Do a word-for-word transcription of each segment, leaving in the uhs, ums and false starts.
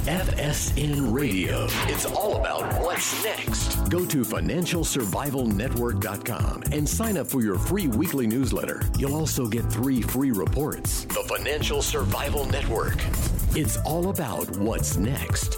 F S N Radio. It's all about what's next. Go to financial survival network dot com and sign up for your free weekly newsletter. You'll also get three free reports. The Financial Survival Network. It's all about what's next.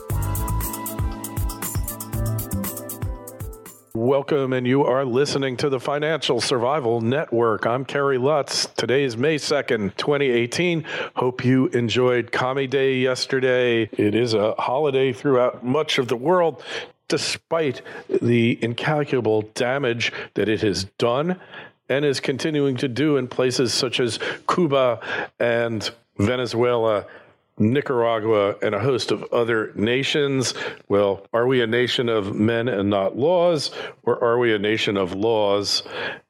Welcome, and you are listening to the Financial Survival Network. I'm Kerry Lutz. Today is May second, twenty eighteen. Hope you enjoyed Kami Day yesterday. It is a holiday throughout much of the world, despite the incalculable damage that it has done and is continuing to do in places such as Cuba and Venezuela, Nicaragua, and a host of other nations. Well, are we a nation of men and not laws, or are we a nation of laws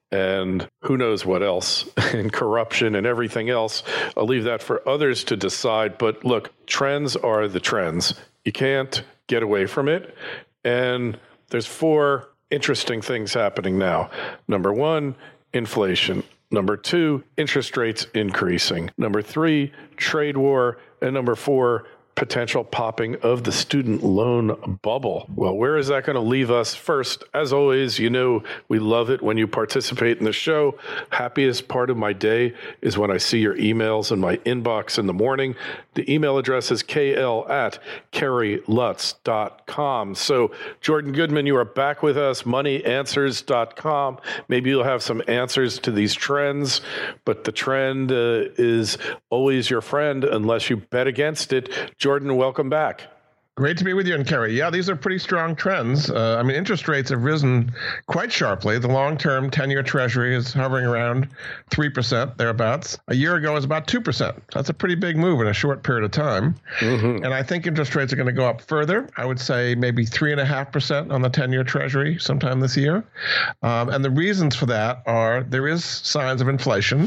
and who knows what else, and corruption and everything else? I'll leave that for others to decide. But look, trends are the trends. You can't get away from it. And there's four interesting things happening now. Number one, inflation. Number two, interest rates increasing. Number three, trade war. And number four, potential popping of the student loan bubble. Well, where is that going to leave us? First, as always, you know we love it when you participate in the show. Happiest part of my day is when I see your emails in my inbox in the morning. The email address is k l at kerry lutz dot com. So, Jordan Goodman, you are back with us, money answers dot com. Maybe you'll have some answers to these trends, but the trend uh, is always your friend unless you bet against it. Jordan, welcome back. Great to be with you, and Kerry. Yeah, these are pretty strong trends. Uh, I mean, interest rates have risen quite sharply. The long-term ten-year Treasury is hovering around three percent, thereabouts. A year ago, it was about two percent. That's a pretty big move in a short period of time. Mm-hmm. And I think interest rates are going to go up further. I would say maybe three point five percent on the ten-year Treasury sometime this year. Um, and the reasons for that are there is signs of inflation.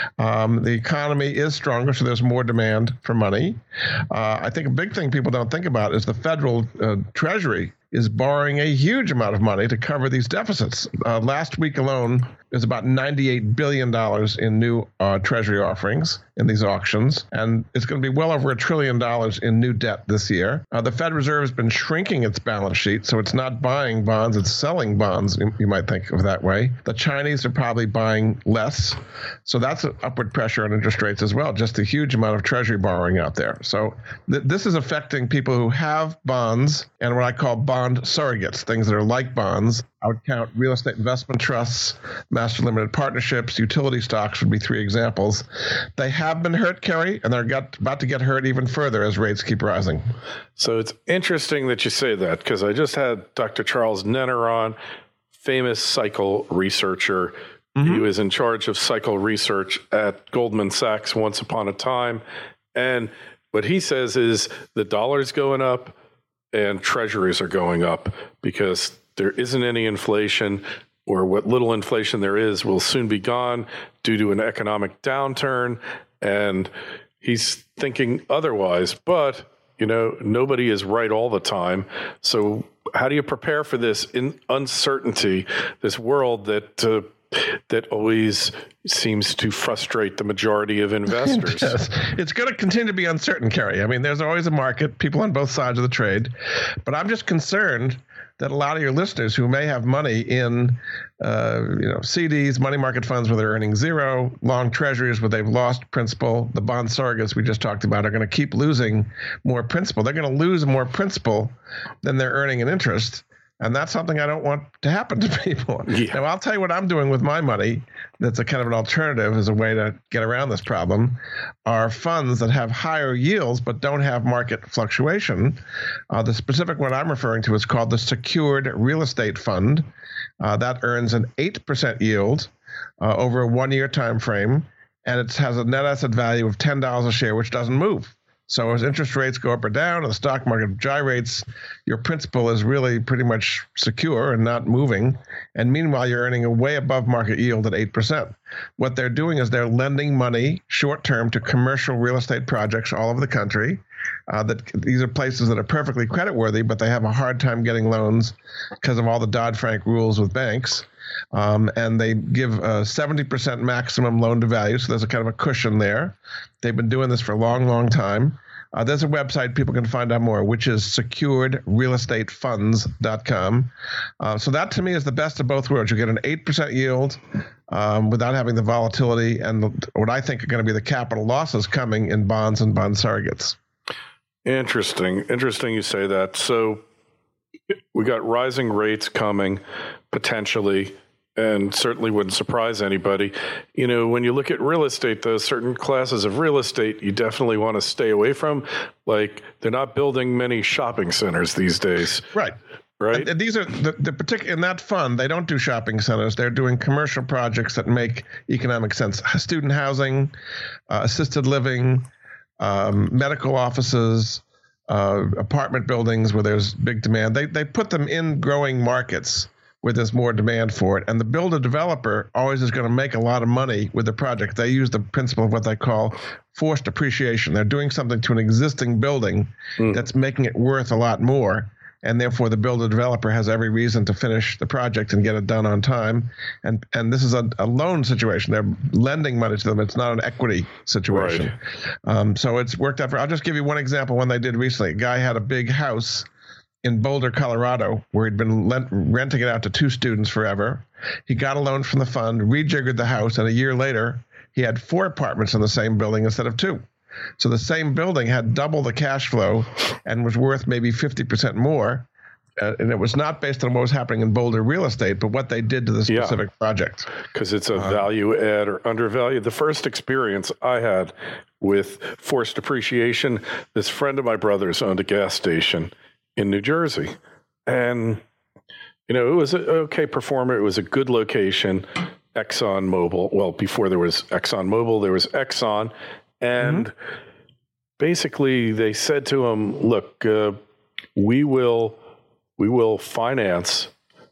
Um, the economy is stronger, so there's more demand for money. Uh, I think a big thing people don't think about is the federal uh, Treasury is borrowing a huge amount of money to cover these deficits. Uh, last week alone, there's about ninety-eight billion dollars in new uh, Treasury offerings in these auctions, and it's going to be well over a trillion dollars in new debt this year. Uh, the Fed Reserve has been shrinking its balance sheet, so it's not buying bonds, it's selling bonds, you, you might think of it that way. The Chinese are probably buying less, so that's an upward pressure on interest rates as well, just a huge amount of Treasury borrowing out there. So th- this is affecting people who have bonds and what I call bond surrogates, things that are like bonds. I would count real estate investment trusts, master limited partnerships, utility stocks would be three examples. They have been hurt, Kerry, and they're got, about to get hurt even further as rates keep rising. So it's interesting that you say that, because I just had Doctor Charles Nenner on, famous cycle researcher. Mm-hmm. He was in charge of cycle research at Goldman Sachs once upon a time. And what he says is the dollar's going up and treasuries are going up because there isn't any inflation, or what little inflation there is will soon be gone due to an economic downturn. And he's thinking otherwise, but you know, nobody is right all the time. So how do you prepare for this in uncertainty, this world that uh, that always seems to frustrate the majority of investors? Yes. It's going to continue to be uncertain, Kerry. I mean, there's always a market, people on both sides of the trade. But I'm just concerned that a lot of your listeners who may have money in uh, you know, C Ds, money market funds where they're earning zero, long treasuries where they've lost principal, the bond surrogates we just talked about are going to keep losing more principal. They're going to lose more principal than they're earning in interest. And that's something I don't want to happen to people. Yeah. Now, I'll tell you what I'm doing with my money that's a kind of an alternative as a way to get around this problem, are funds that have higher yields but don't have market fluctuation. Uh, the specific one I'm referring to is called the Secured Real Estate Fund. Uh, that earns an eight percent yield uh, over a one-year time frame, and it has a net asset value of ten dollars a share, which doesn't move. So as interest rates go up or down and the stock market gyrates, your principal is really pretty much secure and not moving. And meanwhile, you're earning a way above market yield at eight percent. What they're doing is they're lending money short-term to commercial real estate projects all over the country. Uh, that these are places that are perfectly creditworthy, but they have a hard time getting loans because of all the Dodd-Frank rules with banks. Um, and they give a seventy percent maximum loan to value, so there's a kind of a cushion there. They've been doing this for a long, long time. Uh, there's a website people can find out more, which is secured real estate funds dot com. Uh, so that to me is the best of both worlds. You get an eight percent yield um, without having the volatility and the, what I think are going to be the capital losses coming in bonds and bond surrogates. Interesting. Interesting you say that. So we got rising rates coming potentially, and certainly wouldn't surprise anybody. You know, when you look at real estate, though, certain classes of real estate you definitely want to stay away from. Like, they're not building many shopping centers these days. Right. Right. And, and these are the, the particular in that fund. They don't do shopping centers. They're doing commercial projects that make economic sense. Student housing, uh, assisted living, um, medical offices, uh, apartment buildings where there's big demand. They they put them in growing markets where there's more demand for it. And the builder developer always is going to make a lot of money with the project. They use the principle of what they call forced appreciation. They're doing something to an existing building mm. that's making it worth a lot more. And therefore, the builder developer has every reason to finish the project and get it done on time. And and this is a, a loan situation. They're lending money to them. It's not an equity situation. Right. Um, so it's worked out for, I'll just give you one example. One they did recently. A guy had a big house in Boulder, Colorado, where he'd been lent, renting it out to two students forever. He got a loan from the fund, rejiggered the house, and a year later, he had four apartments in the same building instead of two. So the same building had double the cash flow and was worth maybe fifty percent more. Uh, and it was not based on what was happening in Boulder real estate, but what they did to the specific yeah, project. Because it's a uh, value add or undervalued. The first experience I had with forced appreciation, this friend of my brother's owned a gas station in New Jersey. And, you know, it was an okay performer. It was a good location. Exxon Mobil. Well, before there was Exxon Mobil, there was Exxon. And mm-hmm. basically they said to him, look, uh, we will we will finance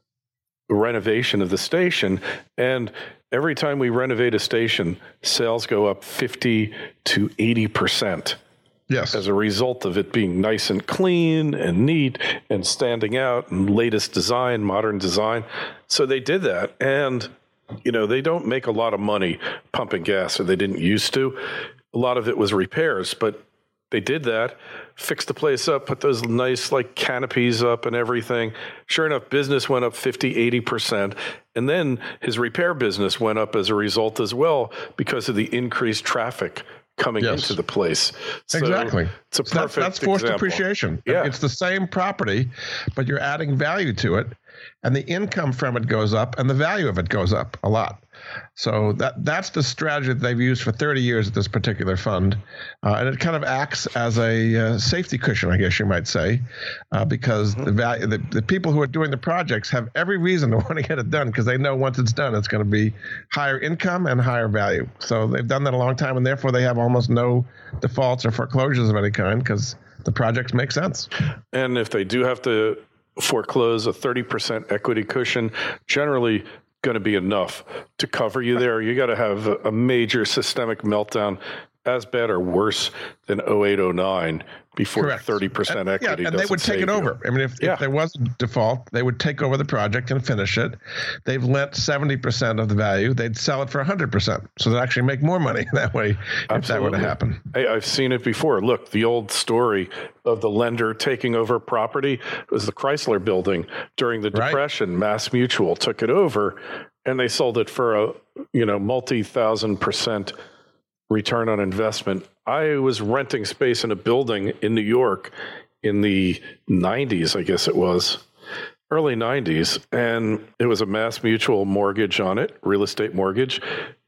the renovation of the station. And every time we renovate a station, sales go up fifty to eighty percent. Yes. As a result of it being nice and clean and neat and standing out and latest design, modern design. So they did that. And, you know, they don't make a lot of money pumping gas, or they didn't used to. A lot of it was repairs, but they did that, fixed the place up, put those nice like canopies up and everything. Sure enough, business went up fifty, eighty percent. And then his repair business went up as a result as well because of the increased traffic coming yes. into the place. So exactly. It's a so perfect that's, that's forced example. appreciation. Yeah. It's the same property, but you're adding value to it, and the income from it goes up, and the value of it goes up a lot. So that that's the strategy that they've used for thirty years at this particular fund. Uh, and it kind of acts as a uh, safety cushion, I guess you might say, uh, because mm-hmm. the value, the, the people who are doing the projects have every reason to want to get it done because they know once it's done, it's going to be higher income and higher value. So they've done that a long time, and therefore they have almost no defaults or foreclosures of any kind because the projects make sense. And if they do have to foreclose, a thirty percent equity cushion generally going to be enough to cover you there. You got to have a major systemic meltdown as bad or worse than oh eight, oh nine before Correct. thirty percent and, equity yeah, and they would take it you. over. I mean, if, yeah. if there was a default, they would take over the project and finish it. They've lent seventy percent of the value. They'd sell it for one hundred percent. So they'd actually make more money that way Absolutely. if that were to happen. Hey, I've seen it before. Look, the old story of the lender taking over property was the Chrysler building during the Depression. Right. Mass Mutual took it over, and they sold it for a you know multi-thousand percent return on investment. I was renting space in a building in New York in the nineties, I guess it was, early nineties, and it was a Mass Mutual mortgage on it, real estate mortgage.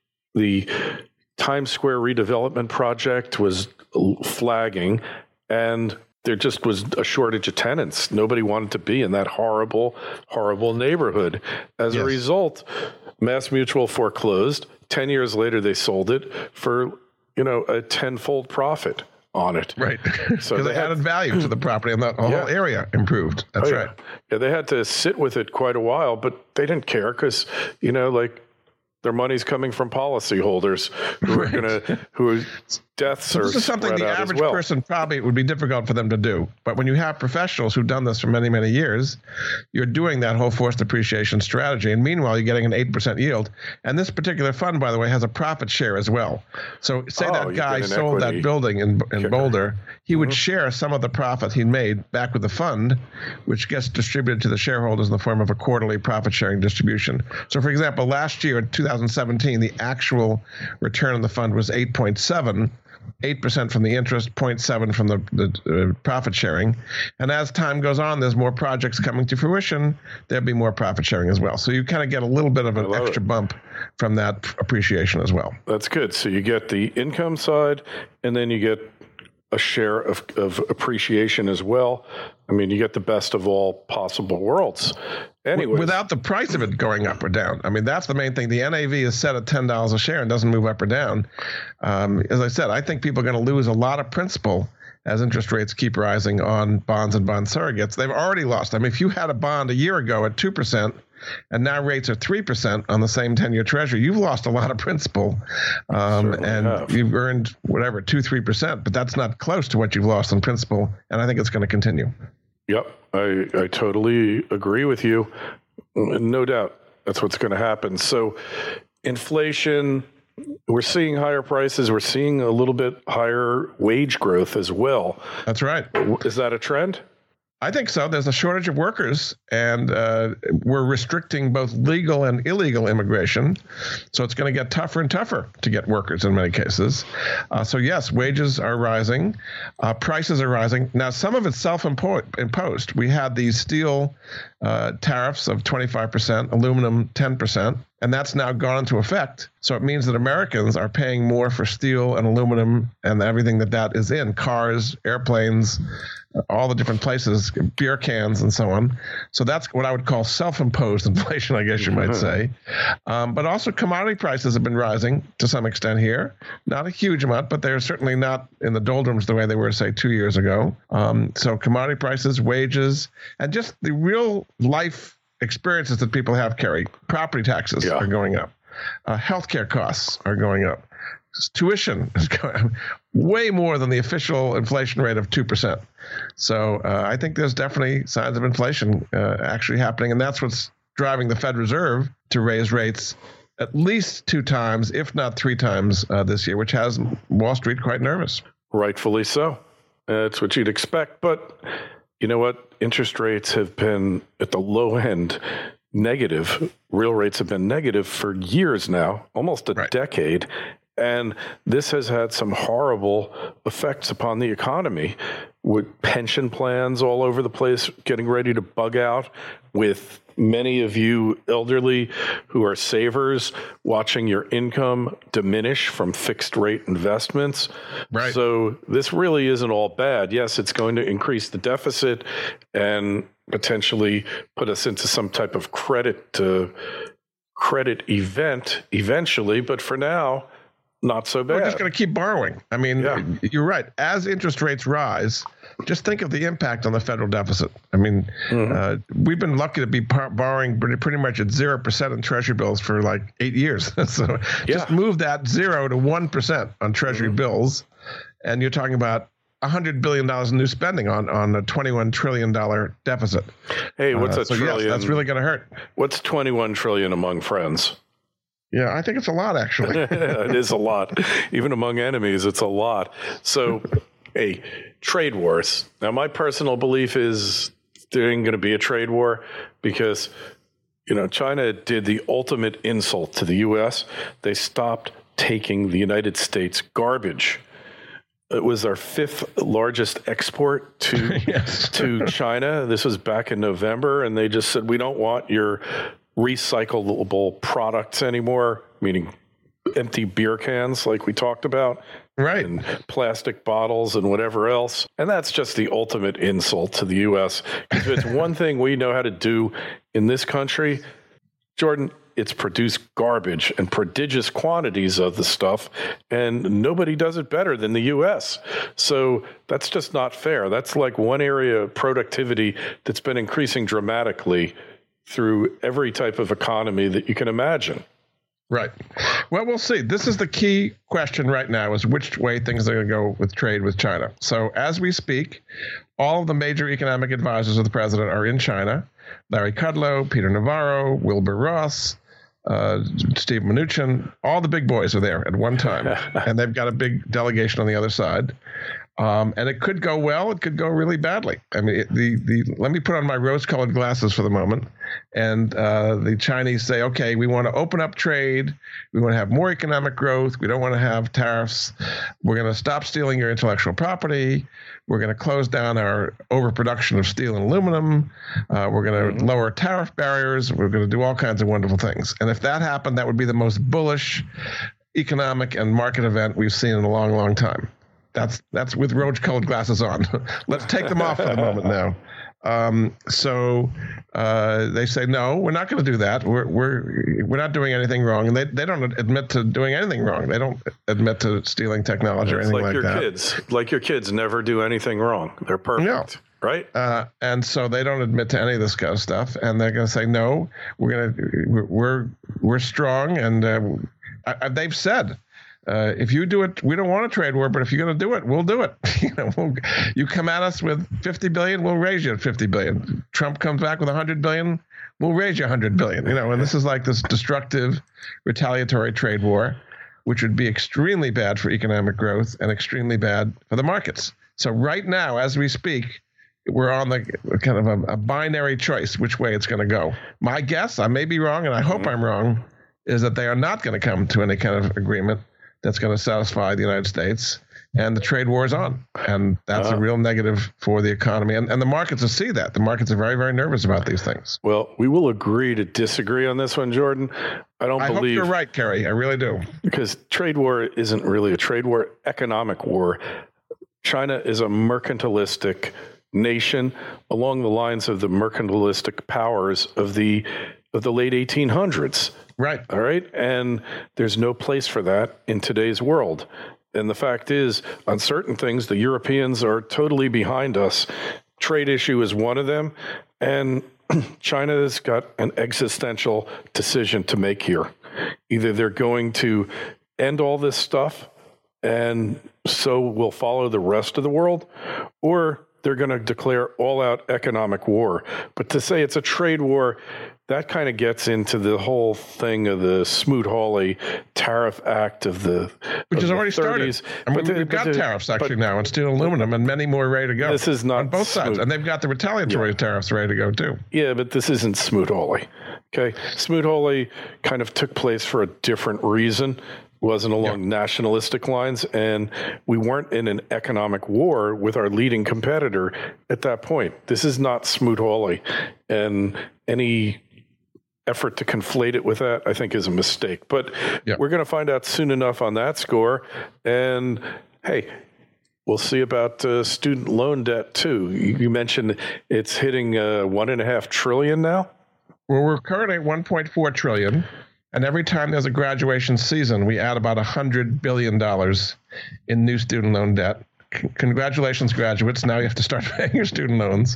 The Times Square redevelopment project was flagging, and there just was a shortage of tenants. Nobody wanted to be in that horrible, horrible neighborhood. As yes. a result, Mass Mutual foreclosed. Ten years later, they sold it for, you know, a tenfold profit on it. Right. So they, they had, added value to the property, and the whole yeah. area improved. That's oh, yeah. right. Yeah, they had to sit with it quite a while, but they didn't care because, you know, like, their money's coming from policyholders who are right. going to, who are deaths so are this is something spread the out as average well. person probably it would be difficult for them to do. But when you have professionals who've done this for many, many years, you're doing that whole forced appreciation strategy. And meanwhile, you're getting an eight percent yield. And this particular fund, by the way, has a profit share as well. So say Oh, that you guy get an sold equity that building in, in kicker. Boulder, he would Mhm. share some of the profit he made back with the fund, which gets distributed to the shareholders in the form of a quarterly profit sharing distribution. So for example, last year in two thousand seventeen, the actual return on the fund was eight point seven. eight percent from the interest, zero point seven from the, the uh, profit sharing. And as time goes on, there's more projects coming to fruition, there'll be more profit sharing as well. So you kind of get a little bit of an extra it. bump from that appreciation as well. That's good. So you get the income side, and then you get a share of, of appreciation as well. I mean, you get the best of all possible worlds. Anyways. Without the price of it going up or down. I mean, that's the main thing. The N A V is set at ten dollars a share and doesn't move up or down. Um, as I said, I think people are going to lose a lot of principal as interest rates keep rising on bonds and bond surrogates. They've already lost. I mean, if you had a bond a year ago at two percent, and now rates are three percent on the same ten-year treasury, you've lost a lot of principal. Um, and have. you've earned, whatever, two, three percent, but that's not close to what you've lost in principal, and I think it's going to continue. Yep, I, I totally agree with you. No doubt that's what's going to happen. So inflation, we're seeing higher prices. We're seeing a little bit higher wage growth as well. That's right. Is that a trend? I think so. There's a shortage of workers, and uh, we're restricting both legal and illegal immigration. So it's going to get tougher and tougher to get workers in many cases. Uh, so yes, wages are rising, uh, prices are rising. Now, some of it's self-imposed. We had these steel uh, tariffs of twenty-five percent, aluminum ten percent. And that's now gone into effect. So it means that Americans are paying more for steel and aluminum and everything that that is in, cars, airplanes, all the different places, beer cans and so on. So that's what I would call self-imposed inflation, I guess you might say. Um, but also commodity prices have been rising to some extent here. Not a huge amount, but they're certainly not in the doldrums the way they were, say, two years ago. Um, so commodity prices, wages, and just the real life experiences that people have, Kerry. Property taxes yeah. are going up. Uh, healthcare costs are going up. Tuition is going up way more than the official inflation rate of two percent. So uh, I think there's definitely signs of inflation uh, actually happening. And that's what's driving the Fed Reserve to raise rates at least two times, if not three times uh, this year, which has Wall Street quite nervous. Rightfully so. That's what you'd expect. But you know what? Interest rates have been at the low end negative. Real rates have been negative for years now, almost a right. decade. And this has had some horrible effects upon the economy, with pension plans all over the place getting ready to bug out, with many of you elderly who are savers watching your income diminish from fixed rate investments. Right. So this really isn't all bad. Yes, it's going to increase the deficit and potentially put us into some type of credit uh, credit event eventually. But for now, not so bad. We're just going to keep borrowing. I mean, yeah. You're right. As interest rates rise, just think of the impact on the federal deficit. I mean, mm-hmm. uh, we've been lucky to be par- borrowing pretty, pretty much at zero percent in Treasury bills for like eight years. So yeah. just move that zero to one percent on Treasury mm-hmm. bills, and you're talking about one hundred billion dollars in new spending on, on a twenty-one trillion dollars deficit. Hey, what's uh, a so trillion? Yes, that's really going to hurt. What's twenty-one trillion among friends? Yeah, I think it's a lot, actually. It is a lot. Even among enemies, it's a lot. So, hey, trade wars. Now, my personal belief is there ain't going to be a trade war because, you know, China did the ultimate insult to the U S. They stopped taking the United States garbage. It was our fifth largest export to yes. to China. This was back in November, and they just said, we don't want your recyclable products anymore, meaning empty beer cans like we talked about. Right. And plastic bottles and whatever else. And that's just the ultimate insult to the U S. If it's one thing we know how to do in this country, Jordan, it's produce garbage and prodigious quantities of the stuff, and nobody does it better than the U S. So that's just not fair. That's like one area of productivity that's been increasing dramatically through every type of economy that you can imagine. Right. Well, we'll see. This is the key question right now, is which way things are going to go with trade with China. So as we speak, all of the major economic advisors of the president are in China. Larry Kudlow, Peter Navarro, Wilbur Ross, uh, Steve Mnuchin, all the big boys are there at one time. And they've got a big delegation on the other side. Um, and it could go well. It could go really badly. I mean, it, the the let me put on my rose-colored glasses for the moment. And uh, the Chinese say, okay, we want to open up trade. We want to have more economic growth. We don't want to have tariffs. We're going to stop stealing your intellectual property. We're going to close down our overproduction of steel and aluminum. Uh, we're going to mm-hmm. lower tariff barriers. We're going to do all kinds of wonderful things. And if that happened, that would be the most bullish economic and market event we've seen in a long, long time. That's that's with rose-colored glasses on. Let's take them off for a moment now. Um, so uh, they say, no, we're not going to do that. We're we're we're not doing anything wrong, and they, they don't admit to doing anything wrong. They don't admit to stealing technology or it's anything like, like your that. Kids, like your kids, never do anything wrong. They're perfect, no. right? Uh, and so they don't admit to any of this kind of stuff, and they're going to say, no, we're going to we're we're strong, and uh, I, they've said. Uh, if you do it, we don't want a trade war, but if you're going to do it, we'll do it. you know, we'll, you come at us with fifty billion, we'll raise you at fifty billion. Trump comes back with one hundred billion, we'll raise you one hundred billion. You know, and this is like this destructive, retaliatory trade war, which would be extremely bad for economic growth and extremely bad for the markets. So right now, as we speak, we're on the kind of a, a binary choice which way it's going to go. My guess, I may be wrong, and I hope mm-hmm. I'm wrong, is that they are not going to come to any kind of agreement that's going to satisfy the United States, and the trade war is on. And that's uh, a real negative for the economy. And, and the markets will see that. The markets are very, very nervous about these things. Well, we will agree to disagree on this one, Jordan. I don't I believe... I hope you're right, Kerry. I really do. Because trade war isn't really a trade war, economic war. China is a mercantilistic nation along the lines of the mercantilistic powers of the of the late eighteen hundreds. Right. All right. And there's no place for that in today's world. And the fact is, on certain things, the Europeans are totally behind us. Trade issue is one of them. And China has got an existential decision to make here. Either they're going to end all this stuff, and so we'll follow the rest of the world, or they're going to declare all-out economic war. But to say it's a trade war, that kind of gets into the whole thing of the Smoot-Hawley Tariff Act of the Which of has the already thirties. started. I mean, but the, we've got the, tariffs actually but, now on steel and aluminum, and many more ready to go. This is not on both sides. Smoot. And they've got the retaliatory yeah. tariffs ready to go, too. Yeah, but this isn't Smoot-Hawley. Okay? Smoot-Hawley kind of took place for a different reason. Wasn't along yeah. nationalistic lines, and we weren't in an economic war with our leading competitor at that point. This is not Smoot-Hawley, and any effort to conflate it with that, I think, is a mistake. But yeah. we're going to find out soon enough on that score. And hey, we'll see about uh, student loan debt too. You, you mentioned it's hitting uh, one and a half trillion now. Well, we're currently at one point four trillion. And every time there's a graduation season, we add about one hundred billion dollars in new student loan debt. C- congratulations, graduates. Now you have to start paying your student loans.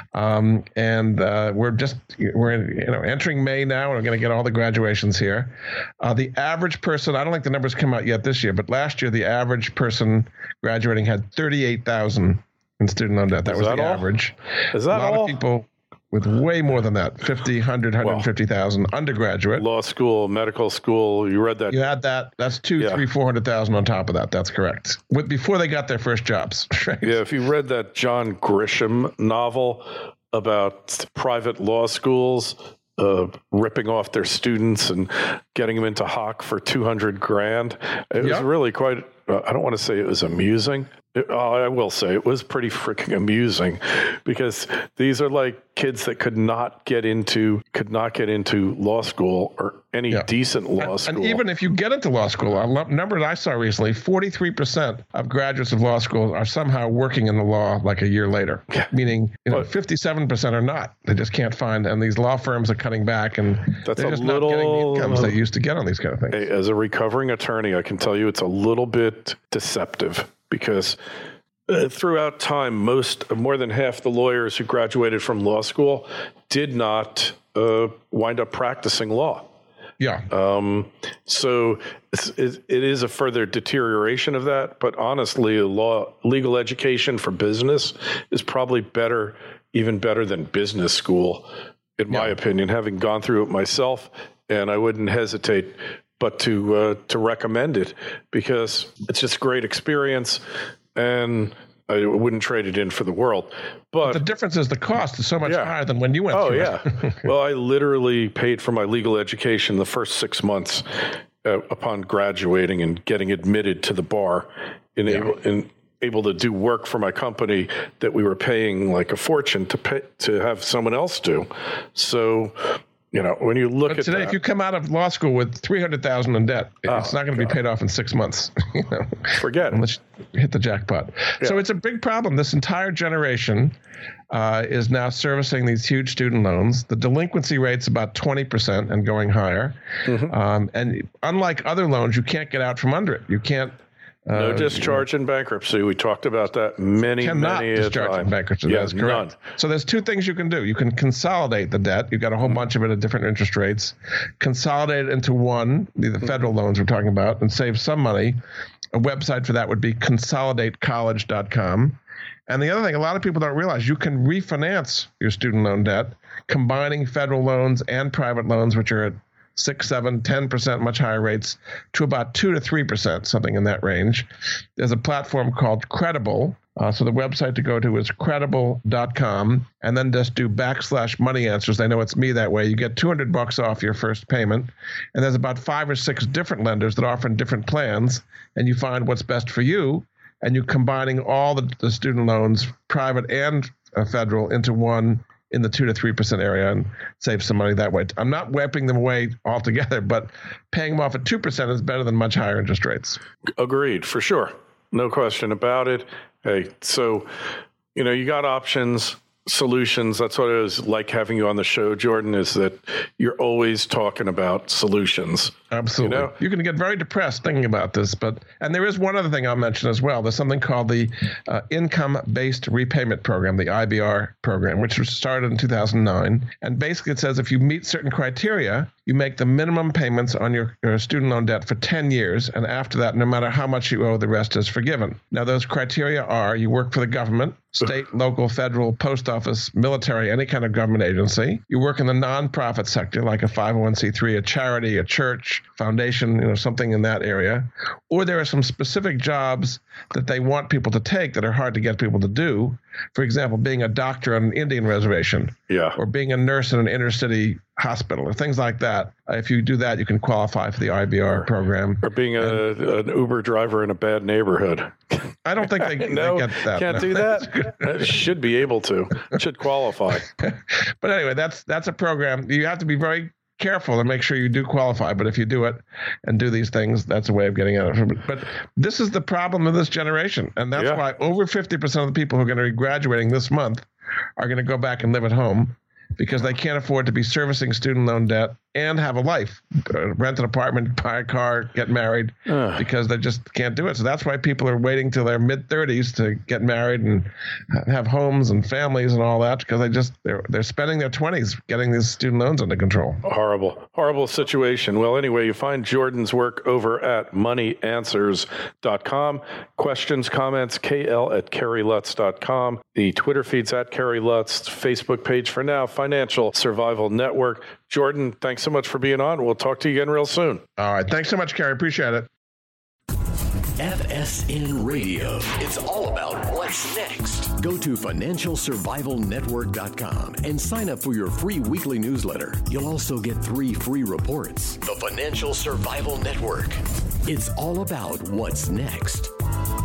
Um, and uh, we're just, we're you know entering May now, and we're going to get all the graduations here. Uh, the average person, I don't think the numbers come out yet this year, but last year the average person graduating had thirty-eight thousand in student loan debt. That Is was that the all? average. Is that a lot all? of people with way more than that, fifty, one hundred, one hundred fifty thousand well, undergraduate. Law school, medical school, you read that. You had that. That's two, yeah. three, four hundred thousand on top of that. That's correct. With, before they got their first jobs. Right? Yeah, if you read that John Grisham novel about private law schools uh, ripping off their students and getting them into hock for two hundred grand, it was yep. really quite, uh, I don't want to say it was amusing. It, uh, I will say it was pretty freaking amusing, because these are like kids that could not get into could not get into law school or any yeah. decent law and, school. And even if you get into law school, a number that I saw recently, forty-three percent of graduates of law school are somehow working in the law like a year later. Yeah. Meaning, you know, but, fifty-seven percent are not. They just can't find, and these law firms are cutting back, and that's they're a just little, not getting the incomes they used to get on these kind of things. Hey, as a recovering attorney, I can tell you it's a little bit deceptive, because uh, throughout time, most more than half the lawyers who graduated from law school did not uh, wind up practicing law. Yeah. Um, so it's, it, it is a further deterioration of that. But honestly, law, legal education for business is probably better, even better than business school, in my yeah. opinion, having gone through it myself. And I wouldn't hesitate but to uh, to recommend it because it's just a great experience, and I wouldn't trade it in for the world. But, but the difference is the cost is so much yeah. higher than when you went oh, through yeah. it. Well, I literally paid for my legal education the first six months uh, upon graduating and getting admitted to the bar and yeah. able, and able to do work for my company that we were paying like a fortune to pay, to have someone else do. So, you know, when you look but at today, that, if you come out of law school with three hundred thousand in debt, oh, it's not going to be paid off in six months. You know, forget it. Unless you hit the jackpot. Yeah. So it's a big problem. This entire generation uh, is now servicing these huge student loans. The delinquency rate's about twenty percent and going higher. Mm-hmm. Um, and unlike other loans, you can't get out from under it. You can't. No uh, discharge in bankruptcy. We talked about that many, cannot many discharge a time. in bankruptcy. Yeah, That's correct. None. So there's two things you can do. You can consolidate the debt. You've got a whole mm-hmm. bunch of it at different interest rates. Consolidate it into one, the mm-hmm. federal loans we're talking about, and save some money. A website for that would be consolidate college dot com. And the other thing, a lot of people don't realize, you can refinance your student loan debt, combining federal loans and private loans, which are at six, seven, ten percent, much higher rates, to about two to three percent, something in that range. There's a platform called Credible. Uh, so the website to go to is credible dot com, and then just do backslash money answers. They know it's me that way. You get two hundred bucks off your first payment. And there's about five or six different lenders that offer different plans, and you find what's best for you. And you're combining all the, the student loans, private and uh, federal, into one in the two to three percent area and save some money that way. I'm not wiping them away altogether, but paying them off at two percent is better than much higher interest rates. Agreed, for sure. No question about it. Hey, so, you know, you got options, solutions. That's what it was like having you on the show, Jordan, is that you're always talking about solutions. Absolutely. You know? You can get very depressed thinking about this, but, and there is one other thing I'll mention as well. There's something called the uh, Income-Based Repayment Program, the I B R program, which was started in two thousand nine. And basically it says if you meet certain criteria, you make the minimum payments on your, your student loan debt for ten years. And after that, no matter how much you owe, the rest is forgiven. Now, those criteria are you work for the government, state, local, federal, post office, military, any kind of government agency. You work in the nonprofit sector, like a five oh one c three, a charity, a church, foundation, you know, something in that area. Or there are some specific jobs that they want people to take that are hard to get people to do. For example, being a doctor on an Indian reservation, yeah, or being a nurse in an inner city hospital, or things like that. Uh, if you do that, you can qualify for the I B R program. Or being a, an Uber driver in a bad neighborhood. I don't think they, no, they get that. Can't no. do that. Should be able to. Should qualify. But anyway, that's that's a program. You have to be very careful and make sure you do qualify. But if you do it and do these things, that's a way of getting out of it. But this is the problem of this generation. And that's yeah. why over fifty percent of the people who are going to be graduating this month are going to go back and live at home because they can't afford to be servicing student loan debt and have a life, uh, rent an apartment, buy a car, get married, uh. because they just can't do it. So that's why people are waiting till their mid thirties to get married and have homes and families and all that, because they just they're they're spending their twenties getting these student loans under control. Horrible, horrible situation. Well, anyway, you find Jordan's work over at money answers dot com. Questions, comments, K L at Kerry Lutz dot com. The Twitter feed's at Kerry Lutz. Facebook page for now, Financial Survival Network. Jordan, thanks so much for being on. We'll talk to you again real soon. All right. Thanks so much, Kerry. Appreciate it. F S N Radio. It's all about what's next. Go to financial survival network dot com and sign up for your free weekly newsletter. You'll also get three free reports. The Financial Survival Network. It's all about what's next.